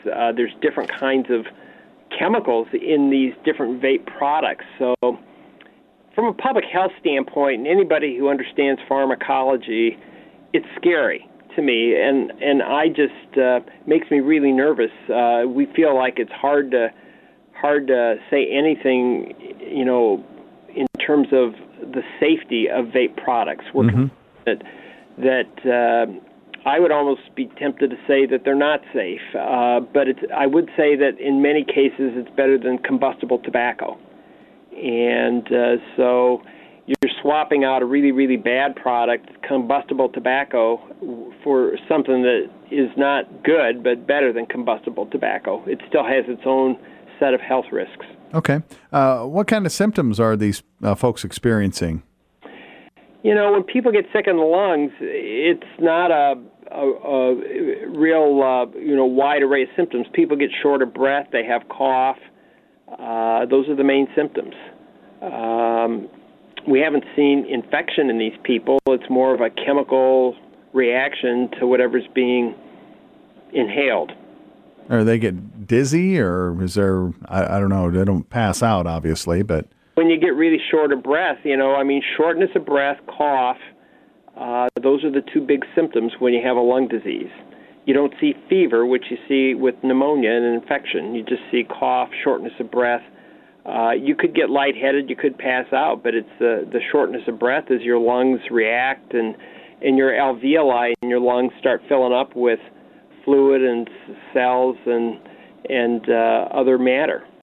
There's different kinds of chemicals in these different vape products. So from a public health standpoint, and anybody who understands pharmacology, it's scary to me, and I just makes me really nervous. We feel like it's hard to say anything, in terms of the safety of vape products. We're that I would almost be tempted to say that they're not safe, but I would say that in many cases it's better than combustible tobacco. And so you're swapping out a really, really bad product, combustible tobacco, for something that is not good but better than combustible tobacco. It still has its own set of health risks. Okay. What kind of symptoms are these folks experiencing? When people get sick in the lungs, it's not a real, wide array of symptoms. People get short of breath. They have cough. Those are the main symptoms. We haven't seen infection in these people. It's more of a chemical reaction to whatever's being inhaled. Or they get dizzy, or is there, I don't know, they don't pass out, obviously, but... When you get really short of breath, shortness of breath, cough, those are the two big symptoms when you have a lung disease. You don't see fever, which you see with pneumonia and an infection. You just see cough, shortness of breath. You could get lightheaded, you could pass out, but it's the shortness of breath as your lungs react and your alveoli in your lungs start filling up with fluid and cells and other matter.